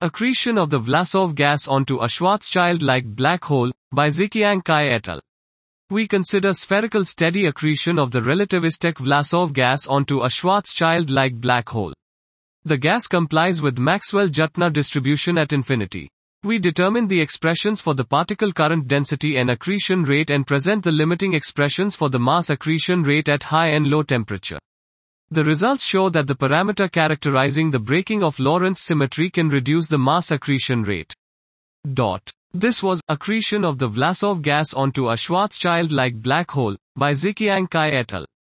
Accretion of the Vlasov gas onto a Schwarzschild-like black hole, by Ziqiang Cai et al. We consider spherical steady accretion of the relativistic Vlasov gas onto a Schwarzschild-like black hole. The gas complies with Maxwell-Jatner distribution at infinity. We determine the expressions for the particle current density and accretion rate and present the limiting expressions for the mass accretion rate at high and low temperature. The results show that the parameter characterizing the breaking of Lorentz symmetry can reduce the mass accretion rate. This was Accretion of the Vlasov gas onto a Schwarzschild-like black hole, by Ziqiang Cai et al.